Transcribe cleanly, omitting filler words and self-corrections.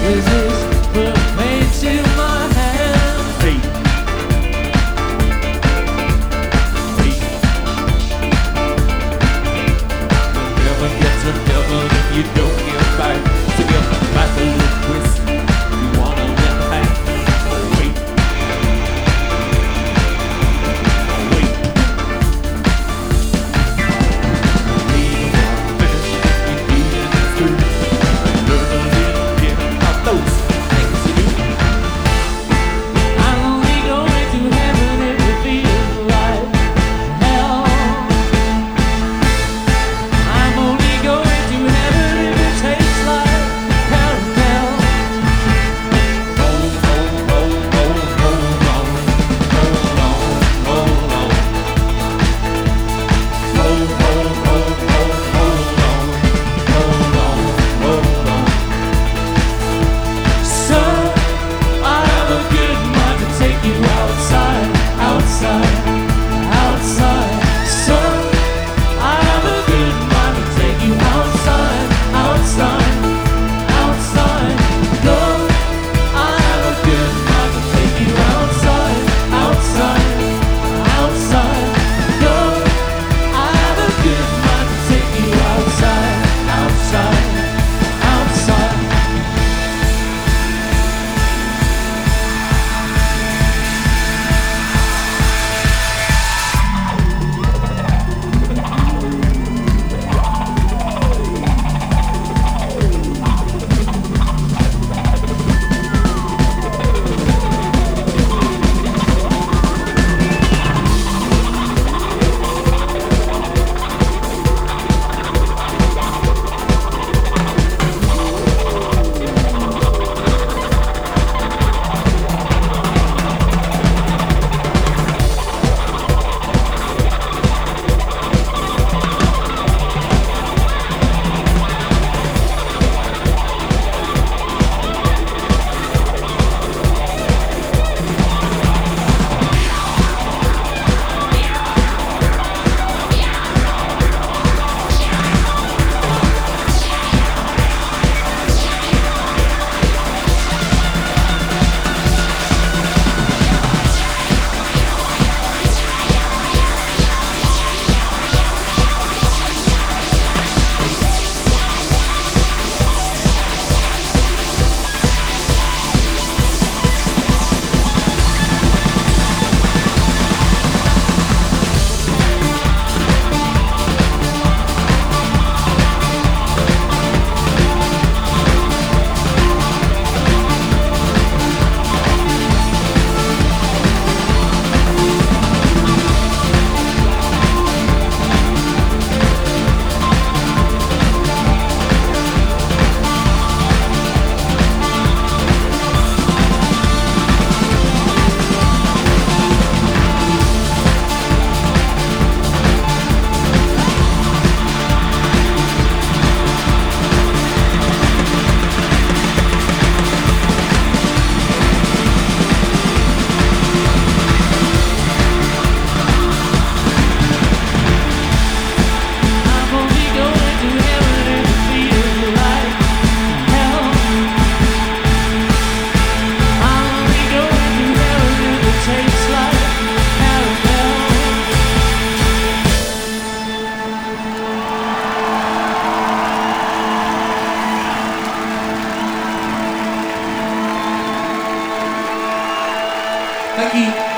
Is this put pain to my hand? Hey. Hey. You'll never get to heaven if you don't give back. So give back a little twist. You wanna live back. Wait. Wait. Leave it finish. You do it through. Learn a little bit about those things you do. I'm only going to heaven if it feels like hell. I'm only going to heaven if it tastes like caramel. Hold on. Hold on. Hold on. Hold on. Hold on. Hold on. Hold on. Sir, I have a good mind to take you outside, outside, outside. Sir, I have a good mind to take you outside, outside, outside. Girl, I have a good mind to take you outside, outside, outside. Girl, I have a good mind to take you outside, outside, outside. I'm only going to heaven if it feels like hell. I'm only going to heaven if it tastes like caramel. Thank you.